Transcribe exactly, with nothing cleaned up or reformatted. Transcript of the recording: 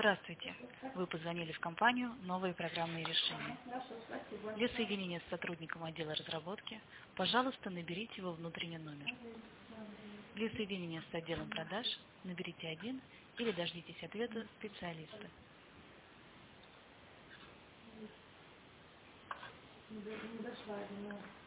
Здравствуйте. Вы позвонили в компанию «Новые программные решения». Для соединения с сотрудником отдела разработки, пожалуйста, наберите его внутренний номер. Для соединения с отделом продаж наберите один или дождитесь ответа специалиста. Не дошла,